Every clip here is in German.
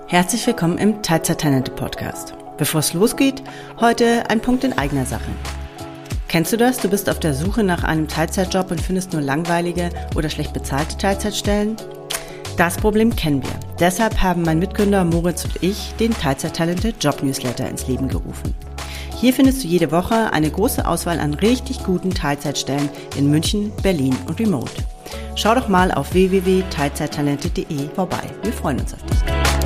Herzlich willkommen im Teilzeit-Talente-Podcast. Bevor es losgeht, heute ein Punkt in eigener Sache. Kennst du das? Du bist auf der Suche nach einem Teilzeitjob und findest nur langweilige oder schlecht bezahlte Teilzeitstellen? Das Problem kennen wir. Deshalb haben mein Mitgründer Moritz und ich den Teilzeit-Talente-Job-Newsletter ins Leben gerufen. Hier findest du jede Woche eine große Auswahl an richtig guten Teilzeitstellen in München, Berlin und Remote. Schau doch mal auf www.teilzeittalente.de vorbei. Wir freuen uns auf dich.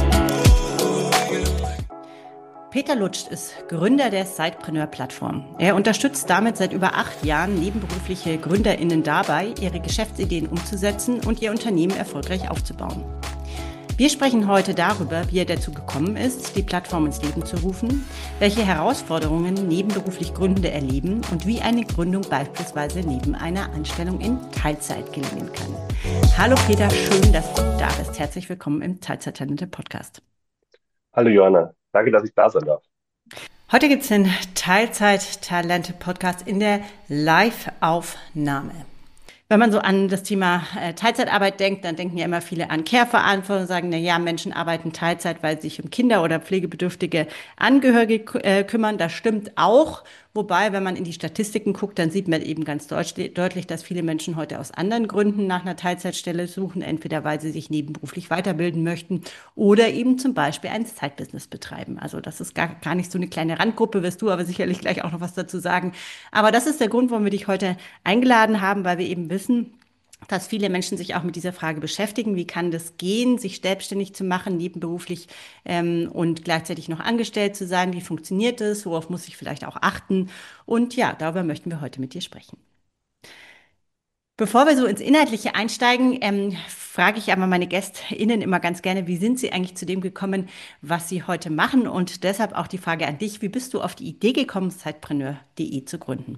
Peter Lutscht ist Gründer der Sidepreneur-Plattform. Er unterstützt damit seit über 8 Jahren nebenberufliche GründerInnen dabei, ihre Geschäftsideen umzusetzen und ihr Unternehmen erfolgreich aufzubauen. Wir sprechen heute darüber, wie er dazu gekommen ist, die Plattform ins Leben zu rufen, welche Herausforderungen nebenberuflich Gründende erleben und wie eine Gründung beispielsweise neben einer Anstellung in Teilzeit gelingen kann. Hallo Peter, schön, dass du da bist. Herzlich willkommen im Teilzeit-Talente-Podcast. Hallo Johanna, danke, dass ich da sein darf. Heute gibt es den Teilzeit-Talente-Podcast in der Live-Aufnahme. Wenn man so an das Thema Teilzeitarbeit denkt, dann denken ja immer viele an Care-Verantwortung und sagen, na ja, Menschen arbeiten Teilzeit, weil sie sich um Kinder oder pflegebedürftige Angehörige kümmern. Das stimmt auch. Wobei, wenn man in die Statistiken guckt, dann sieht man eben ganz deutlich, dass viele Menschen heute aus anderen Gründen nach einer Teilzeitstelle suchen. Entweder weil sie sich nebenberuflich weiterbilden möchten oder eben zum Beispiel ein Zeitbusiness betreiben. Also das ist gar nicht so eine kleine Randgruppe, wirst du aber sicherlich gleich auch noch was dazu sagen. Aber das ist der Grund, warum wir dich heute eingeladen haben, weil wir eben wissen, dass viele Menschen sich auch mit dieser Frage beschäftigen. Wie kann das gehen, sich selbstständig zu machen, nebenberuflich und gleichzeitig noch angestellt zu sein? Wie funktioniert das? Worauf muss ich vielleicht auch achten? Und ja, darüber möchten wir heute mit dir sprechen. Bevor wir so ins Inhaltliche einsteigen, frage ich aber meine GästInnen immer ganz gerne, wie sind sie eigentlich zu dem gekommen, was sie heute machen? Und deshalb auch die Frage an dich, wie bist du auf die Idee gekommen, Sidepreneur.de zu gründen?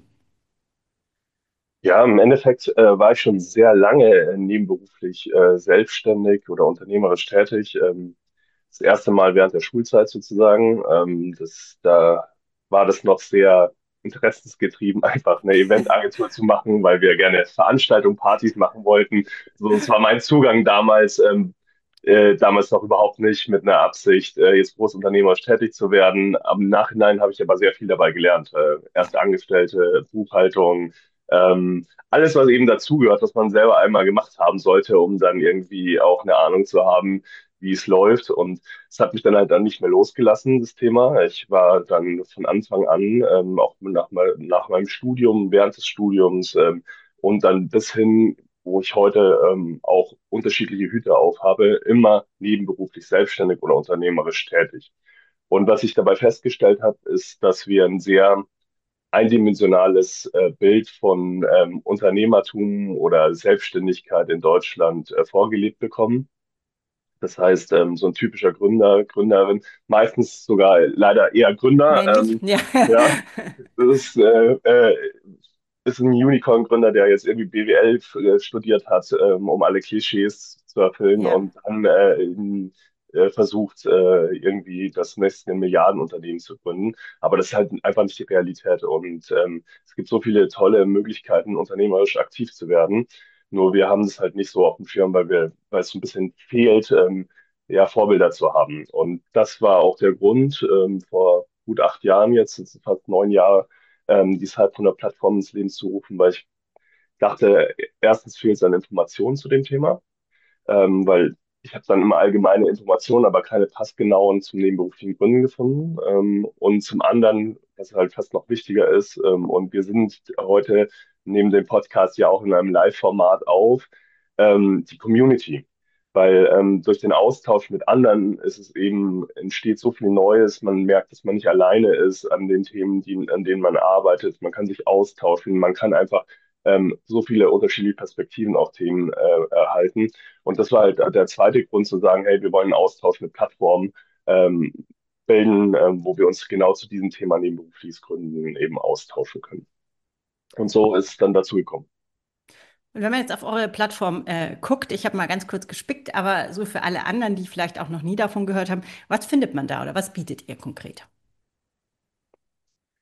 Ja, im Endeffekt war ich schon sehr lange nebenberuflich selbstständig oder unternehmerisch tätig. Das erste Mal während der Schulzeit sozusagen. Da war das noch sehr interessensgetrieben, einfach eine Eventagentur zu machen, weil wir gerne Veranstaltungen, Partys machen wollten. So, das war mein Zugang damals. Damals noch überhaupt nicht mit einer Absicht, jetzt großunternehmerisch tätig zu werden. Im Nachhinein habe ich aber sehr viel dabei gelernt. Erste Angestellte, Buchhaltung, alles, was eben dazugehört, was man selber einmal gemacht haben sollte, um dann irgendwie auch eine Ahnung zu haben, wie es läuft. Und es hat mich dann halt dann nicht mehr losgelassen, das Thema. Ich war dann von Anfang an, auch nach meinem Studium, während des Studiums, und dann bis hin, wo ich heute auch unterschiedliche Hüte aufhabe, immer nebenberuflich selbstständig oder unternehmerisch tätig. Und was ich dabei festgestellt habe, ist, dass wir ein sehr eindimensionales Bild von Unternehmertum oder Selbstständigkeit in Deutschland vorgelebt bekommen. Das heißt, so ein typischer Gründer, Gründerin, meistens sogar leider eher Gründer, Männlich? Ja. ja, das ist ein Unicorn-Gründer, der jetzt irgendwie BWL studiert hat, um alle Klischees zu erfüllen Ja. und dann versucht, irgendwie das nächste Milliardenunternehmen zu gründen. Aber das ist halt einfach nicht die Realität. Und es gibt so viele tolle Möglichkeiten, unternehmerisch aktiv zu werden. Nur wir haben es halt nicht so auf dem Schirm, weil es so ein bisschen fehlt, ja, Vorbilder zu haben. Und das war auch der Grund, vor gut 8 Jahren jetzt, das sind fast 9 Jahre, die Sidepreneur-Plattform ins Leben zu rufen, weil ich dachte, erstens fehlt es an Informationen zu dem Thema, weil ich habe dann immer allgemeine Informationen, aber keine passgenauen zum nebenberuflichen Gründen gefunden. Und zum anderen, was halt fast noch wichtiger ist, und wir sind heute neben dem Podcast ja auch in einem Live-Format auf, die Community. Weil durch den Austausch mit anderen ist es eben, entsteht so viel Neues, man merkt, dass man nicht alleine ist an den Themen, an denen man arbeitet, man kann sich austauschen, man kann einfach so viele unterschiedliche Perspektiven auf Themen erhalten. Und das war halt der zweite Grund zu sagen, hey, wir wollen einen Austausch mit Plattformen ähm, bilden, wo wir uns genau zu diesem Thema nebenberufliches Gründen eben austauschen können. Und so ist es dann dazu gekommen. Und wenn man jetzt auf eure Plattform guckt, ich habe mal ganz kurz gespickt, aber so für alle anderen, die vielleicht auch noch nie davon gehört haben, was findet man da oder was bietet ihr konkret?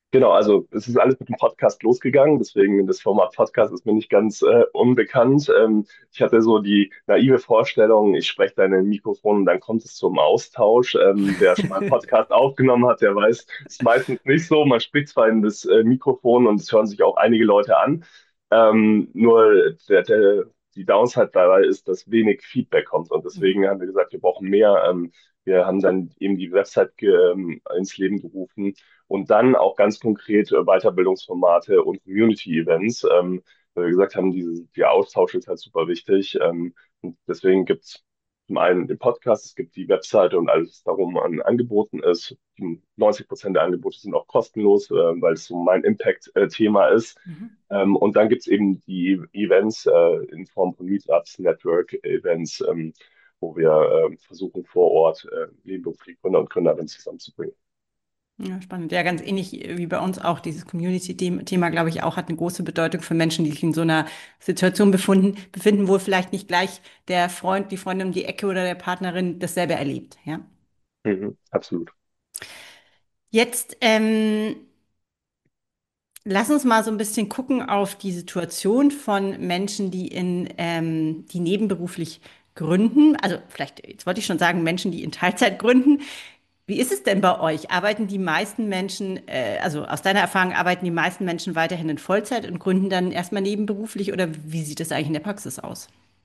Genau, also es ist alles mit dem Podcast losgegangen, deswegen das Format Podcast ist mir nicht ganz unbekannt. Ich hatte so die naive Vorstellung, ich spreche da in ein Mikrofon und dann kommt es zum Austausch. Wer schon mal einen Podcast aufgenommen hat, der weiß, es ist meistens nicht so. Man spricht zwar in das Mikrofon und es hören sich auch einige Leute an, nur die Downside dabei ist, dass wenig Feedback kommt und deswegen haben wir gesagt, wir brauchen mehr. Wir haben dann eben die Website ins Leben gerufen und dann auch ganz konkret Weiterbildungsformate und Community-Events, weil wir gesagt haben, der Austausch ist halt super wichtig. Und deswegen gibt es zum einen den Podcast, es gibt die Webseite und alles, was darum an Angeboten ist. 90% der Angebote sind auch kostenlos, weil es so mein Impact-Thema ist. Mhm. Und dann gibt es eben die Events in Form von Meetups, Network-Events, wo wir versuchen, vor Ort nebenberufliche Gründer und Gründerinnen zusammenzubringen. Ja, spannend. Ja, ganz ähnlich wie bei uns auch. Dieses Community-Thema, glaube ich, auch hat eine große Bedeutung für Menschen, die sich in so einer Situation befinden, wo vielleicht nicht gleich der Freund, die Freundin um die Ecke oder der Partnerin dasselbe erlebt. Ja. Mhm, absolut. Jetzt lass uns mal so ein bisschen gucken auf die Situation von Menschen, die nebenberuflich gründen. Also vielleicht, jetzt wollte ich schon sagen, Menschen, die in Teilzeit gründen. Wie ist es denn bei euch? Arbeiten die meisten Menschen, also aus deiner Erfahrung, arbeiten die meisten Menschen weiterhin in Vollzeit und gründen dann erstmal nebenberuflich oder wie sieht das eigentlich in der Praxis aus?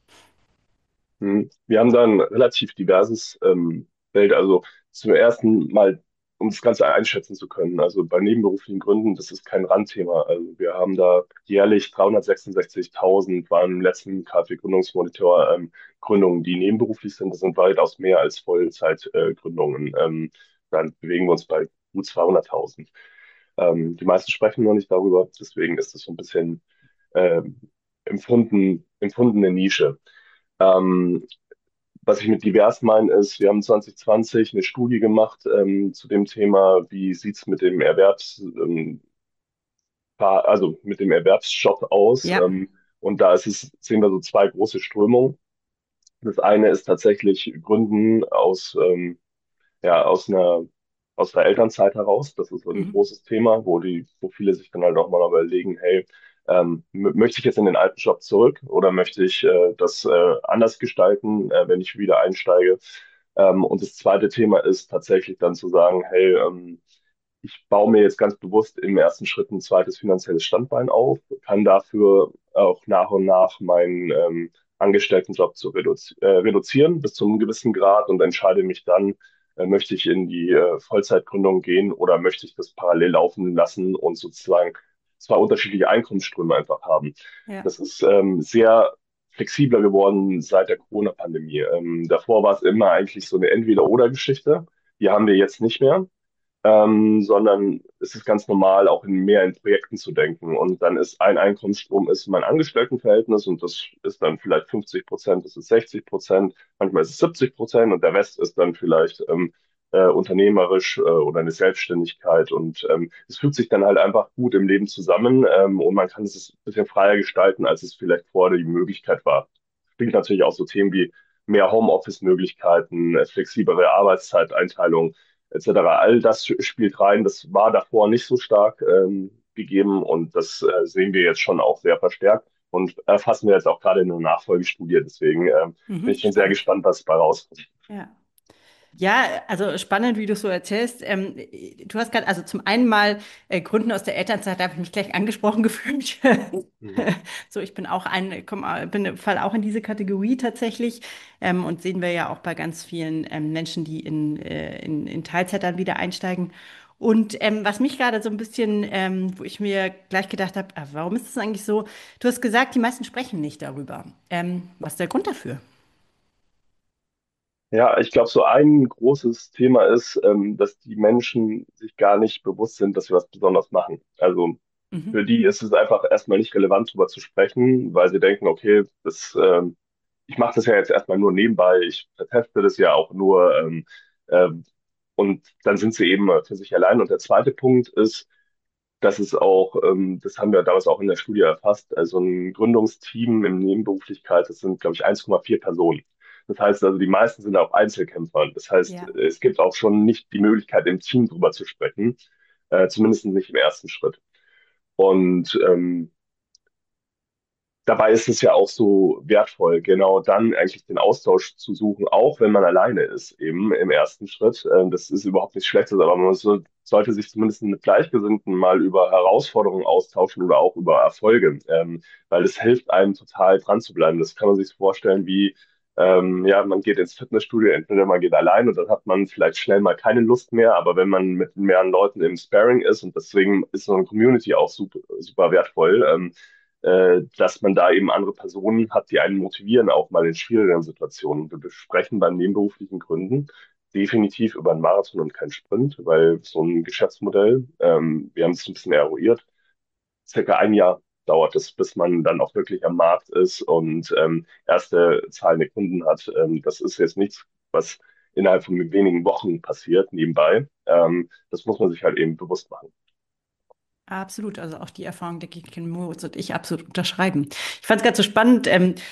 Wir haben da ein relativ diverses Feld. Also zum ersten Mal, um das Ganze einschätzen zu können, also bei nebenberuflichen Gründen, das ist kein Randthema. Also wir haben da jährlich 366.000 waren im letzten KfW-Gründungsmonitor Gründungen, die nebenberuflich sind. Das sind weitaus mehr als Vollzeitgründungen. Dann bewegen wir uns bei gut 200.000. Die meisten sprechen noch nicht darüber, deswegen ist es so ein bisschen ähm, empfundene Nische. Ähm, Was ich mit divers meine, ist, wir haben 2020 eine Studie gemacht zu dem Thema, wie sieht's mit dem also mit dem Erwerbsjob aus. Ja. Und da sehen wir so zwei große Strömungen. Das eine ist tatsächlich Gründen ja, aus der Elternzeit heraus. Das ist so ein Mhm. großes Thema, wo viele sich dann halt auch mal überlegen, hey, möchte ich jetzt in den alten Job zurück oder möchte ich das anders gestalten, wenn ich wieder einsteige? Und das zweite Thema ist tatsächlich dann zu sagen, hey, ich baue mir jetzt ganz bewusst im ersten Schritt ein zweites finanzielles Standbein auf, kann dafür auch nach und nach meinen Angestelltenjob reduzieren bis zu einem gewissen Grad und entscheide mich dann, möchte ich in die Vollzeitgründung gehen oder möchte ich das parallel laufen lassen und sozusagen zwei unterschiedliche Einkommensströme einfach haben. Ja. Das ist sehr flexibler geworden seit der Corona-Pandemie. Davor war es immer eigentlich so eine Entweder-oder-Geschichte. Die haben wir jetzt nicht mehr, sondern es ist ganz normal, auch mehr in Projekten zu denken. Und dann ist ein Einkommensstrom ist mein Angestelltenverhältnis und das ist dann vielleicht 50%, das ist 60%, manchmal ist es 70% und der Rest ist dann vielleicht unternehmerisch oder eine Selbstständigkeit. Und es fügt sich dann halt einfach gut im Leben zusammen und man kann es ein bisschen freier gestalten, als es vielleicht vorher die Möglichkeit war. Bringt natürlich auch so Themen wie mehr Homeoffice-Möglichkeiten, flexiblere Arbeitszeiteinteilung etc. All das spielt rein. Das war davor nicht so stark gegeben und das sehen wir jetzt schon auch sehr verstärkt und erfassen wir jetzt auch gerade in einer Nachfolgestudie. Deswegen bin Mhm. ich schon sehr Spannend. gespannt, was dabei rauskommt. Ja. Ja, also spannend, wie du es so erzählst. Du hast gerade, also zum einen mal Gründen aus der Elternzeit, da habe ich mich gleich angesprochen gefühlt. Mhm. So, ich bin auch fall auch in diese Kategorie tatsächlich. Und sehen wir ja auch bei ganz vielen Menschen, die in Teilzeit dann wieder einsteigen. Und was mich gerade so ein bisschen, wo ich mir gleich gedacht habe, warum ist das eigentlich so? Du hast gesagt, die meisten sprechen nicht darüber. Was ist der Grund dafür? Ja, ich glaube, so ein großes Thema ist, dass die Menschen sich gar nicht bewusst sind, dass sie was besonders machen. Also Mhm. für die ist es einfach erstmal nicht relevant, darüber zu sprechen, weil sie denken, okay, ich mache das ja jetzt erstmal nur nebenbei, ich teste das ja auch nur und dann sind sie eben für sich allein. Und der zweite Punkt ist, dass es auch, das haben wir damals auch in der Studie erfasst, also ein Gründungsteam im Nebenberuflichkeit, das sind, glaube ich, 1,4 Personen. Das heißt also, die meisten sind auch Einzelkämpfer. Das heißt, Ja. es gibt auch schon nicht die Möglichkeit, im Team drüber zu sprechen. zumindest nicht im ersten Schritt. Und dabei ist es ja auch so wertvoll, genau dann eigentlich den Austausch zu suchen, auch wenn man alleine ist, eben im ersten Schritt. Das ist überhaupt nichts Schlechtes, aber sollte sich zumindest mit Gleichgesinnten mal über Herausforderungen austauschen oder auch über Erfolge, weil es hilft einem total dran zu bleiben. Das kann man sich so vorstellen wie, ja, man geht ins Fitnessstudio, entweder man geht allein und dann hat man vielleicht schnell mal keine Lust mehr, aber wenn man mit mehreren Leuten im Sparring ist und deswegen ist so eine Community auch super, super wertvoll, dass man da eben andere Personen hat, die einen motivieren, auch mal in schwierigeren Situationen. Wir besprechen bei nebenberuflichen Gründen definitiv über einen Marathon und keinen Sprint, weil so ein Geschäftsmodell, wir haben es ein bisschen eruiert, circa ein Jahr dauert es, bis man dann auch wirklich am Markt ist und erste zahlende Kunden hat. Das ist jetzt nichts, was innerhalb von wenigen Wochen passiert, nebenbei. Das muss man sich halt eben bewusst machen. Absolut, also auch die Erfahrung, denke ich, können Moritz und ich absolut unterschreiben. Ich fand es ganz so spannend,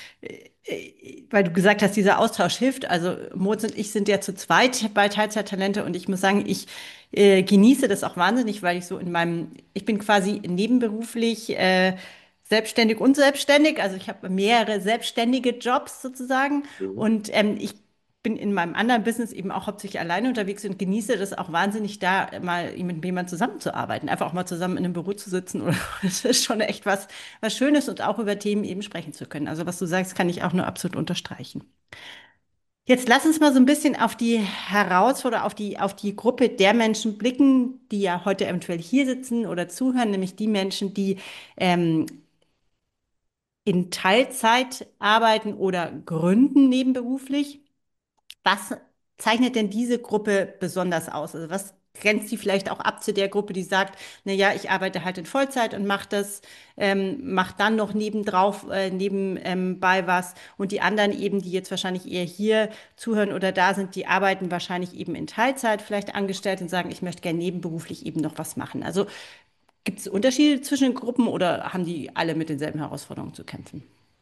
weil du gesagt hast, dieser Austausch hilft. Also Moritz und ich sind ja zu zweit bei Teilzeittalente und ich muss sagen, ich genieße das auch wahnsinnig, weil ich so ich bin quasi nebenberuflich selbstständig und selbstständig. Also ich habe mehrere selbstständige Jobs sozusagen Mhm. und ich bin in meinem anderen Business eben auch hauptsächlich alleine unterwegs und genieße das auch wahnsinnig, da mal mit jemandem zusammenzuarbeiten, einfach auch mal zusammen in einem Büro zu sitzen. Oder das ist schon echt was Schönes und auch über Themen eben sprechen zu können. Also was du sagst, kann ich auch nur absolut unterstreichen. Jetzt lass uns mal so ein bisschen auf die Herausforderung, auf die Gruppe der Menschen blicken, die ja heute eventuell hier sitzen oder zuhören, nämlich die Menschen, die ähm, in Teilzeit arbeiten oder gründen nebenberuflich. Was zeichnet denn diese Gruppe besonders aus? Also was grenzt sie vielleicht auch ab zu der Gruppe, die sagt, na ja, ich arbeite halt in Vollzeit und mache dann noch nebendrauf, nebenbei was. Und die anderen eben, die jetzt wahrscheinlich eher hier zuhören oder da sind, die arbeiten wahrscheinlich eben in Teilzeit vielleicht angestellt und sagen, ich möchte gerne nebenberuflich eben noch was machen. Also gibt es Unterschiede zwischen den Gruppen oder haben die alle mit denselben Herausforderungen zu kämpfen?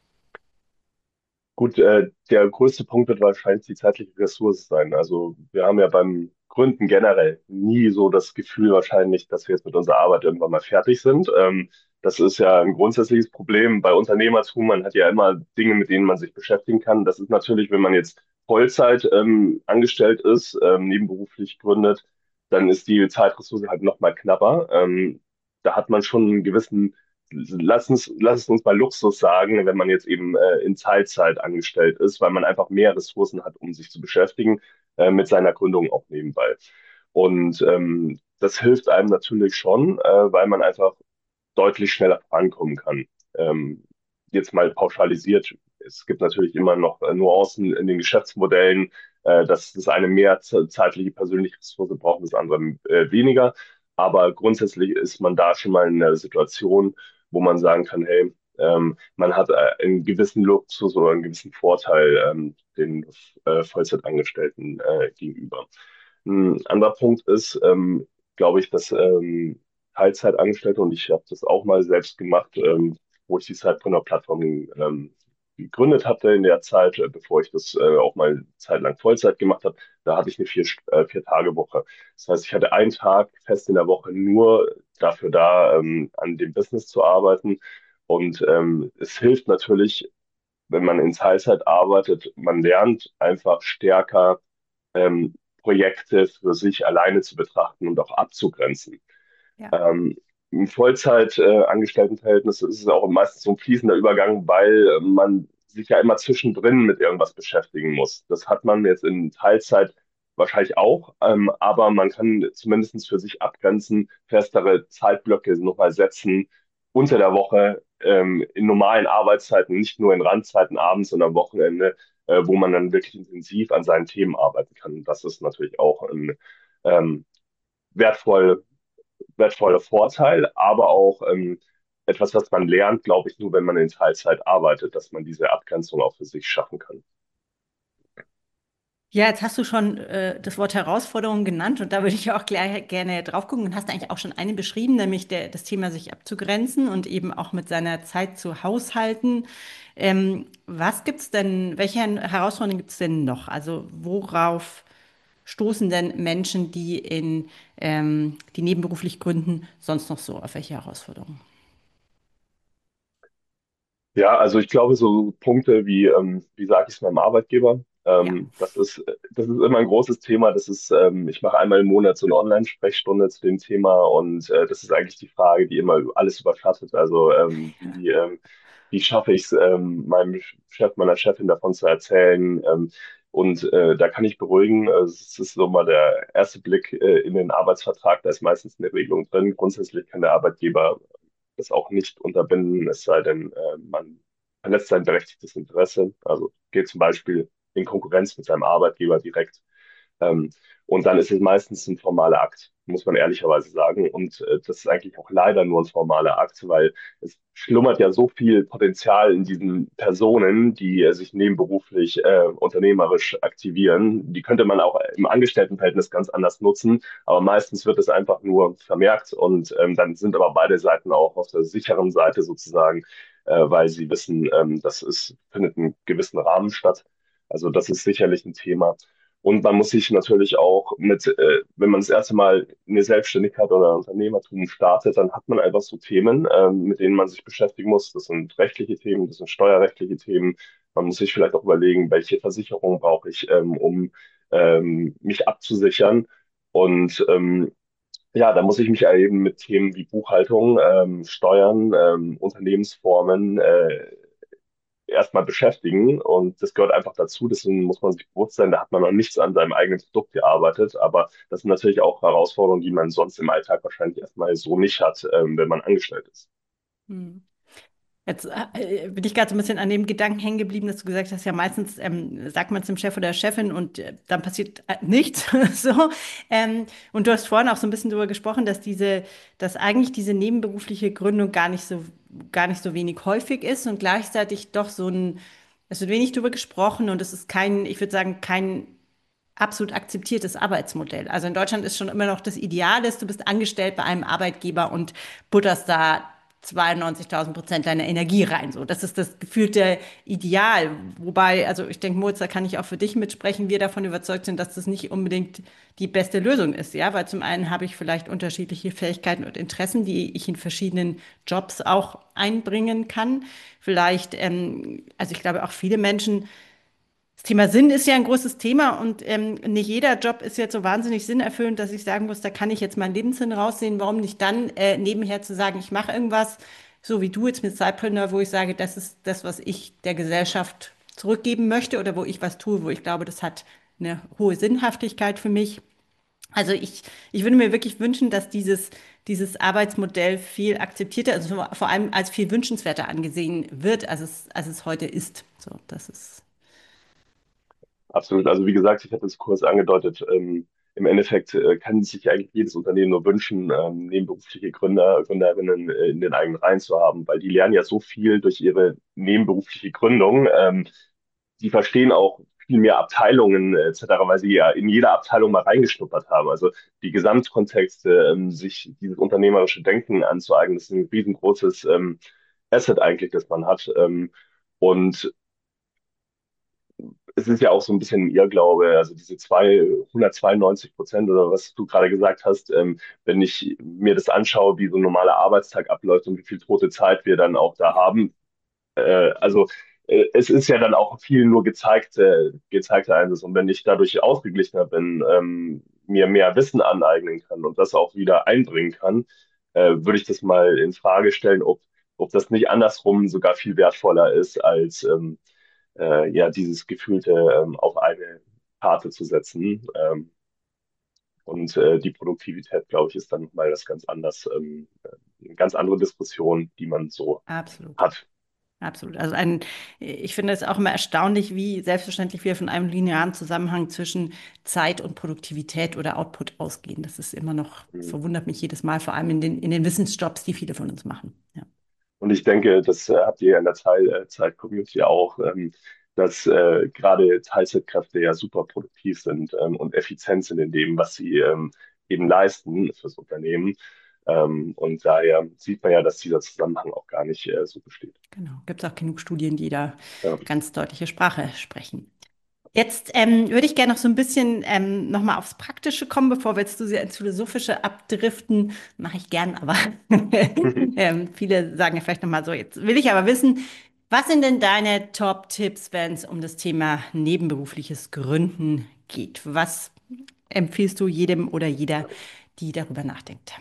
Gut, der größte Punkt wird wahrscheinlich die zeitliche Ressource sein. Also wir haben ja beim Gründen generell nie so das Gefühl wahrscheinlich, dass wir jetzt mit unserer Arbeit irgendwann mal fertig sind. Das ist ja ein grundsätzliches Problem bei Unternehmertum. Man hat ja immer Dinge, mit denen man sich beschäftigen kann. Das ist natürlich, wenn man jetzt Vollzeit angestellt ist, nebenberuflich gründet, dann ist die Zeitressource halt noch mal knapper. Da hat man schon einen gewissen, lass es uns mal Luxus sagen, wenn man jetzt eben in Teilzeit angestellt ist, weil man einfach mehr Ressourcen hat, um sich zu beschäftigen, mit seiner Gründung auch nebenbei. Und das hilft einem natürlich schon, weil man einfach deutlich schneller vorankommen kann. Ähm, Jetzt mal pauschalisiert. Es gibt natürlich immer noch Nuancen in den Geschäftsmodellen, dass das eine mehr zeitliche persönliche Ressource braucht, das andere weniger. Aber grundsätzlich ist man da schon mal in einer Situation, wo man sagen kann, hey, man hat einen gewissen Luxus oder einen gewissen Vorteil den Vollzeitangestellten gegenüber. Ein anderer Punkt ist, glaube ich, dass Teilzeitangestellte und ich habe das auch mal selbst gemacht, wo ich die Sidepreneur-Plattform gegründet hatte in der Zeit, bevor ich das auch mal eine Zeit lang Vollzeit gemacht habe. Da hatte ich eine vier Tage Woche. Das heißt, ich hatte einen Tag fest in der Woche nur dafür da, an dem Business zu arbeiten. Und es hilft natürlich, wenn man in Teilzeit arbeitet, man lernt einfach stärker Projekte für sich alleine zu betrachten und auch abzugrenzen. Ja. Im Vollzeit-Angestelltenverhältnis ist es auch meistens so ein fließender Übergang, weil man sich ja immer zwischendrin mit irgendwas beschäftigen muss. Das hat man jetzt in Teilzeit wahrscheinlich auch, aber man kann zumindest für sich abgrenzen, festere Zeitblöcke nochmal setzen unter der Woche, in normalen Arbeitszeiten, nicht nur in Randzeiten abends, sondern am Wochenende, wo man dann wirklich intensiv an seinen Themen arbeiten kann. Das ist natürlich auch ein wertvoll wertvoller Vorteil, aber auch etwas, was man lernt, glaube ich, nur wenn man in Teilzeit arbeitet, dass man diese Abgrenzung auch für sich schaffen kann. Ja, jetzt hast du schon das Wort Herausforderung genannt und da würde ich auch gleich gerne drauf gucken und hast eigentlich auch schon eine beschrieben, nämlich das Thema sich abzugrenzen und eben auch mit seiner Zeit zu haushalten. Was gibt's denn, welche Herausforderungen gibt es denn noch? Also worauf stoßen denn Menschen, die nebenberuflich gründen, sonst noch so auf welche Herausforderungen? Ja, also ich glaube, so Punkte wie sage ich es meinem Arbeitgeber, Ja. das ist immer ein großes Thema. Ich mache einmal im Monat so eine Online-Sprechstunde zu dem Thema und das ist eigentlich die Frage, die immer alles überschattet. Also wie schaffe ich es, meinem Chef, meiner Chefin davon zu erzählen? Und da kann ich beruhigen. Es ist so mal der erste Blick in den Arbeitsvertrag. Da ist meistens eine Regelung drin. Grundsätzlich kann der Arbeitgeber das auch nicht unterbinden, es sei denn, man verletzt sein berechtigtes Interesse, also geht zum Beispiel in Konkurrenz mit seinem Arbeitgeber direkt. Ähm, und dann ist es meistens ein formaler Akt, muss man ehrlicherweise sagen. Und das ist eigentlich auch leider nur ein formaler Akt, weil es schlummert ja so viel Potenzial in diesen Personen, die sich nebenberuflich unternehmerisch aktivieren. Die könnte man auch im Angestelltenverhältnis ganz anders nutzen, aber meistens wird es einfach nur vermerkt und dann sind aber beide Seiten auch auf der sicheren Seite sozusagen, weil sie wissen, findet einen gewissen Rahmen statt. Also das ist sicherlich ein Thema. Und man muss sich natürlich auch wenn man das erste Mal eine Selbstständigkeit oder Unternehmertum startet, dann hat man einfach so Themen, mit denen man sich beschäftigen muss. Das sind rechtliche Themen, das sind steuerrechtliche Themen. Man muss sich vielleicht auch überlegen, welche Versicherung brauche ich, um mich abzusichern. Und ja, da muss ich mich eben mit Themen wie Buchhaltung, Steuern, Unternehmensformen, erstmal beschäftigen und das gehört einfach dazu. Deswegen muss man sich bewusst sein, da hat man noch nichts an seinem eigenen Produkt gearbeitet, aber das sind natürlich auch Herausforderungen, die man sonst im Alltag wahrscheinlich erstmal so nicht hat, wenn man angestellt ist. Hm. Jetzt bin ich gerade so ein bisschen an dem Gedanken hängen geblieben, dass du gesagt hast, ja meistens sagt man es dem Chef oder der Chefin und dann passiert nichts. So. Und du hast vorhin auch so ein bisschen darüber gesprochen, dass eigentlich diese nebenberufliche Gründung gar nicht so wenig häufig ist und gleichzeitig doch es wird wenig darüber gesprochen und es ist ich würde sagen, kein absolut akzeptiertes Arbeitsmodell. Also in Deutschland ist schon immer noch das Ideal ist, du bist angestellt bei einem Arbeitgeber und butterst da 92.000% deiner Energie rein. So, das ist das gefühlte Ideal. Wobei, also ich denke, Moritz, da kann ich auch für dich mitsprechen, wir davon überzeugt sind, dass das nicht unbedingt die beste Lösung ist, ja, weil zum einen habe ich vielleicht unterschiedliche Fähigkeiten und Interessen, die ich in verschiedenen Jobs auch einbringen kann. Vielleicht, also ich glaube auch viele Menschen das Thema Sinn ist ja ein großes Thema und nicht jeder Job ist jetzt so wahnsinnig sinnerfüllend, dass ich sagen muss, da kann ich jetzt meinen Lebenssinn raussehen. Warum nicht dann nebenher zu sagen, ich mache irgendwas, so wie du jetzt mit Sidepreneur, wo ich sage, das ist das, was ich der Gesellschaft zurückgeben möchte oder wo ich was tue, wo ich glaube, das hat eine hohe Sinnhaftigkeit für mich. Also ich würde mir wirklich wünschen, dass dieses Arbeitsmodell viel akzeptierter, also vor allem als viel wünschenswerter angesehen wird, als es heute ist. So, das ist. Absolut. Also wie gesagt, ich hatte es kurz angedeutet, im Endeffekt kann sich eigentlich jedes Unternehmen nur wünschen, nebenberufliche Gründerinnen in den eigenen Reihen zu haben, weil die lernen ja so viel durch ihre nebenberufliche Gründung. Die verstehen auch viel mehr Abteilungen etc., weil sie ja in jeder Abteilung mal reingeschnuppert haben. Also die Gesamtkontexte, sich dieses unternehmerische Denken anzueignen, das ist ein riesengroßes Asset eigentlich, das man hat. Und es ist ja auch so ein bisschen ein Irrglaube, also diese 192% oder was du gerade gesagt hast, wenn ich mir das anschaue, wie so ein normaler Arbeitstag abläuft und wie viel tote Zeit wir dann auch da haben, also es ist ja dann auch viel nur gezeigter Einsatz. Und wenn ich dadurch ausgeglichener bin, mir mehr Wissen aneignen kann und das auch wieder einbringen kann, würde ich das mal in Frage stellen, ob das nicht andersrum sogar viel wertvoller ist, als ja dieses gefühlte auf eine Karte zu setzen. Und die Produktivität, glaube ich, ist dann nochmal das ganz anders, eine ganz andere Diskussion, die man so Absolut. hat. Absolut. Ich finde es auch immer erstaunlich, wie selbstverständlich wir von einem linearen Zusammenhang zwischen Zeit und Produktivität oder Output ausgehen. Das ist immer noch, das verwundert mich jedes Mal, vor allem in den Wissensjobs, die viele von uns machen. Ja. Und ich denke, das habt ihr ja in der Teilzeit-Community auch, dass gerade Teilzeitkräfte ja super produktiv sind und effizient sind in dem, was sie eben leisten fürs Unternehmen. Und daher sieht man ja, dass dieser Zusammenhang auch gar nicht so besteht. Genau. Gibt es auch genug Studien, die da Ja. ganz deutliche Sprache sprechen. Jetzt würde ich gerne noch so ein bisschen nochmal aufs Praktische kommen, bevor wir jetzt zu sehr ins Philosophische abdriften. Mache ich gern, aber viele sagen ja vielleicht nochmal so, jetzt will ich aber wissen, was sind denn deine Top-Tipps, wenn es um das Thema nebenberufliches Gründen geht? Was empfiehlst du jedem oder jeder, die darüber nachdenkt?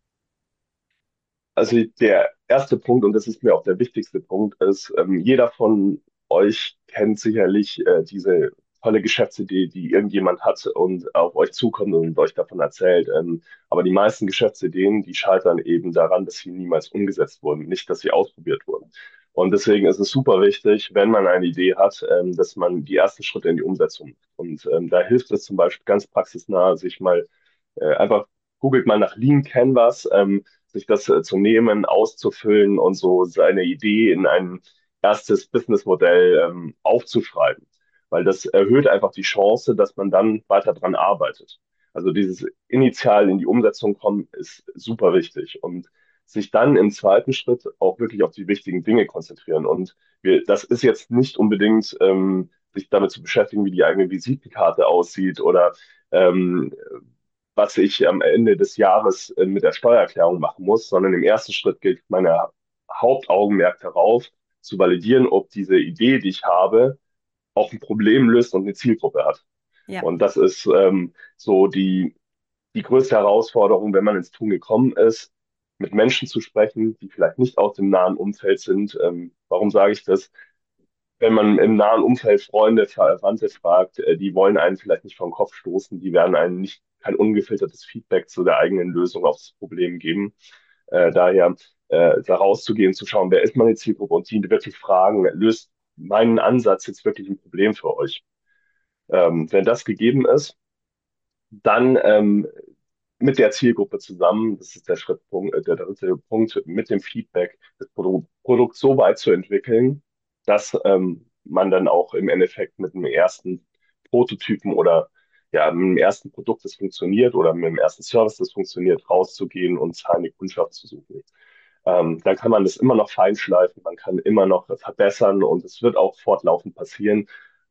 Also der erste Punkt, und das ist mir auch der wichtigste Punkt, ist, jeder von euch kennt sicherlich diese tolle Geschäftsidee, die irgendjemand hat und auf euch zukommt und euch davon erzählt. Aber die meisten Geschäftsideen, die scheitern eben daran, dass sie niemals umgesetzt wurden, nicht, dass sie ausprobiert wurden. Und deswegen ist es super wichtig, wenn man eine Idee hat, dass man die ersten Schritte in die Umsetzung macht. Und da hilft es zum Beispiel ganz praxisnah, sich mal einfach googelt mal nach Lean Canvas, sich das zu nehmen, auszufüllen und so seine Idee in ein erstes Businessmodell aufzuschreiben. Weil das erhöht einfach die Chance, dass man dann weiter dran arbeitet. Also dieses initial in die Umsetzung kommen ist super wichtig und sich dann im zweiten Schritt auch wirklich auf die wichtigen Dinge konzentrieren. Und das ist jetzt nicht unbedingt sich damit zu beschäftigen, wie die eigene Visitenkarte aussieht oder ähm, was ich am Ende des Jahres mit der Steuererklärung machen muss, sondern im ersten Schritt gilt meine Hauptaugenmerk darauf, zu validieren, ob diese Idee, die ich habe, auch ein Problem löst und eine Zielgruppe hat. Ja. Und das ist so die größte Herausforderung, wenn man ins Tun gekommen ist, mit Menschen zu sprechen, die vielleicht nicht aus dem nahen Umfeld sind. Warum sage ich das? Wenn man im nahen Umfeld Freunde, Verwandte fragt, die wollen einen vielleicht nicht vom Kopf stoßen, die werden einem nicht kein ungefiltertes Feedback zu der eigenen Lösung auf das Problem geben. Daher da rauszugehen, zu schauen, wer ist meine Zielgruppe und die wirklich fragen, löst meinen Ansatz jetzt wirklich ein Problem für euch? Wenn das gegeben ist, dann mit der Zielgruppe zusammen, das ist der Schrittpunkt, der dritte Punkt, mit dem Feedback das Produkt so weit zu entwickeln, dass man dann auch im Endeffekt mit einem ersten Prototypen oder ja, mit dem ersten Produkt, das funktioniert oder mit dem ersten Service, das funktioniert, rauszugehen und seine Kundschaft zu suchen. Dann kann man das immer noch feinschleifen, man kann immer noch verbessern und es wird auch fortlaufend passieren.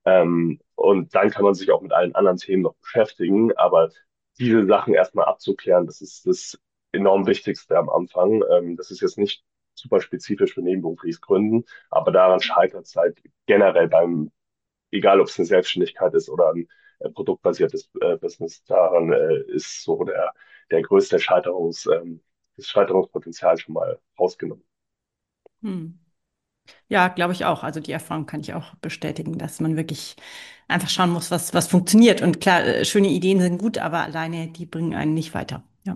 Und dann kann man sich auch mit allen anderen Themen noch beschäftigen. Aber diese Sachen erstmal abzuklären, das ist das enorm Wichtigste am Anfang. Das ist jetzt nicht super spezifisch für nebenberufliches Gründen, aber daran scheitert es halt generell beim, egal ob es eine Selbstständigkeit ist oder ein produktbasiertes Business, daran ist so der größte das Scheiterungspotenzial schon mal rausgenommen. Hm. Ja, glaube ich auch. Also die Erfahrung kann ich auch bestätigen, dass man wirklich einfach schauen muss, was funktioniert. Und klar, schöne Ideen sind gut, aber alleine die bringen einen nicht weiter. Ja.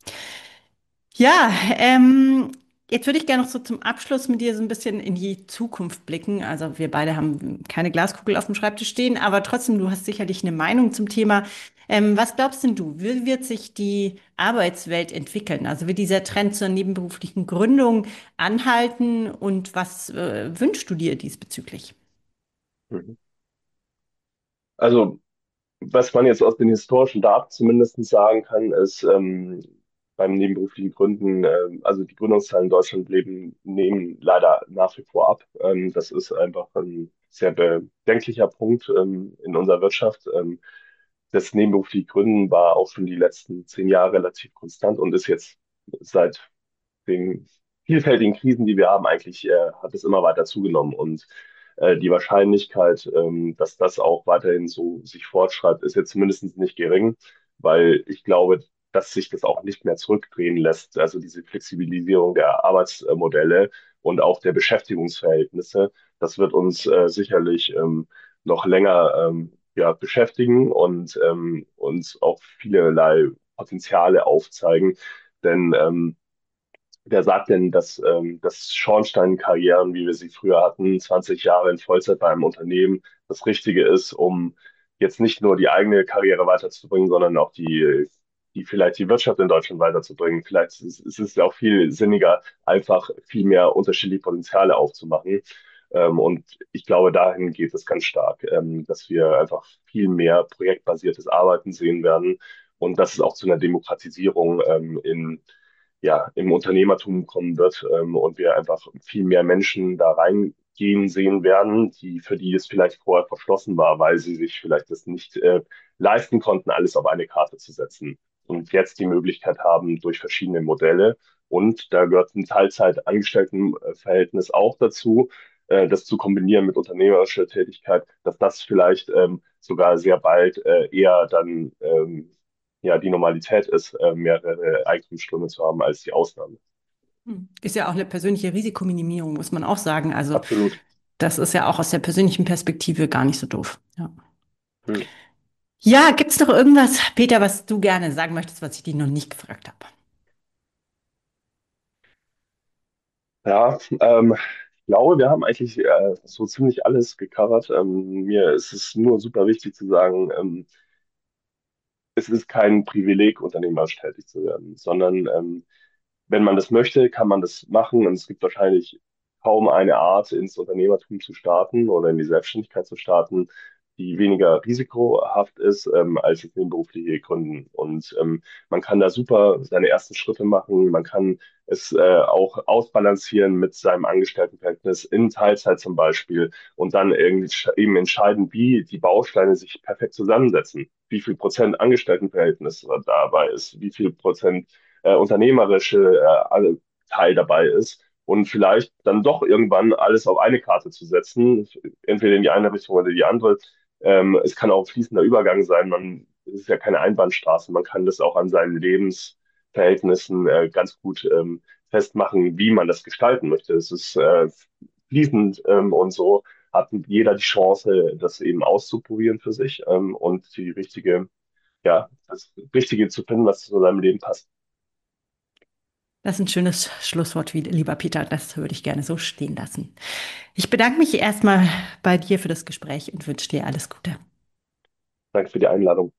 Ja, jetzt würde ich gerne noch so zum Abschluss mit dir so ein bisschen in die Zukunft blicken. Also wir beide haben keine Glaskugel auf dem Schreibtisch stehen, aber trotzdem, du hast sicherlich eine Meinung zum Thema. Was glaubst denn du? Wie wird sich die Arbeitswelt entwickeln? Also wird dieser Trend zur nebenberuflichen Gründung anhalten und was wünschst du dir diesbezüglich? Mhm. Also was man jetzt aus den historischen Daten zumindest sagen kann, ist beim nebenberuflichen Gründen, also die Gründungszahlen in Deutschland nehmen leider nach wie vor ab. Das ist einfach ein sehr bedenklicher Punkt in unserer Wirtschaft. Das nebenberufliche Gründen war auch schon die letzten 10 Jahre relativ konstant und ist jetzt seit den vielfältigen Krisen, die wir haben, eigentlich hat es immer weiter zugenommen. Und die Wahrscheinlichkeit, dass das auch weiterhin so sich fortschreibt, ist jetzt zumindest nicht gering, weil ich glaube, dass sich das auch nicht mehr zurückdrehen lässt. Also diese Flexibilisierung der Arbeitsmodelle und auch der Beschäftigungsverhältnisse, das wird uns sicherlich noch länger ja, beschäftigen und uns auch vielerlei Potenziale aufzeigen. Denn wer sagt denn, dass Schornsteinkarrieren, wie wir sie früher hatten, 20 Jahre in Vollzeit bei einem Unternehmen, das Richtige ist, um jetzt nicht nur die eigene Karriere weiterzubringen, sondern auch die vielleicht die Wirtschaft in Deutschland weiterzubringen. Vielleicht ist es ja auch viel sinniger, einfach viel mehr unterschiedliche Potenziale aufzumachen. Und ich glaube, dahin geht es ganz stark, dass wir einfach viel mehr projektbasiertes Arbeiten sehen werden und dass es auch zu einer Demokratisierung im Unternehmertum kommen wird und wir einfach viel mehr Menschen da gehen sehen werden, für die es vielleicht vorher verschlossen war, weil sie sich vielleicht das nicht leisten konnten, alles auf eine Karte zu setzen. Und jetzt die Möglichkeit haben durch verschiedene Modelle. Und da gehört ein Teilzeitangestelltenverhältnis auch dazu, das zu kombinieren mit unternehmerischer Tätigkeit, dass das vielleicht sogar sehr bald eher dann ja die Normalität ist, mehrere Einkommensströme zu haben als die Ausnahme. Ist ja auch eine persönliche Risikominimierung, muss man auch sagen. Also Absolut. das ist ja auch aus der persönlichen Perspektive gar nicht so doof. Ja, Hm. ja, gibt es noch irgendwas, Peter, was du gerne sagen möchtest, was ich dich noch nicht gefragt habe? Ja, ich glaube, wir haben eigentlich so ziemlich alles gecovert. Mir ist es nur super wichtig zu sagen, es ist kein Privileg, unternehmerisch tätig zu werden, sondern wenn man das möchte, kann man das machen. Und es gibt wahrscheinlich kaum eine Art, ins Unternehmertum zu starten oder in die Selbstständigkeit zu starten, die weniger risikohaft ist, als jetzt nebenberufliche Gründen. Und man kann da super seine ersten Schritte machen. Man kann es auch ausbalancieren mit seinem Angestelltenverhältnis in Teilzeit zum Beispiel und dann irgendwie eben entscheiden, wie die Bausteine sich perfekt zusammensetzen. Wie viel Prozent Angestelltenverhältnis dabei ist, wie viel Prozent unternehmerische Teil dabei ist und vielleicht dann doch irgendwann alles auf eine Karte zu setzen, entweder in die eine Richtung oder die andere. Es kann auch ein fließender Übergang sein. Es ist ja keine Einbahnstraße. Man kann das auch an seinen Lebensverhältnissen ganz gut festmachen, wie man das gestalten möchte. Es ist fließend und so hat jeder die Chance, das eben auszuprobieren für sich und das Richtige zu finden, was zu seinem Leben passt. Das ist ein schönes Schlusswort, lieber Peter. Das würde ich gerne so stehen lassen. Ich bedanke mich erstmal bei dir für das Gespräch und wünsche dir alles Gute. Danke für die Einladung.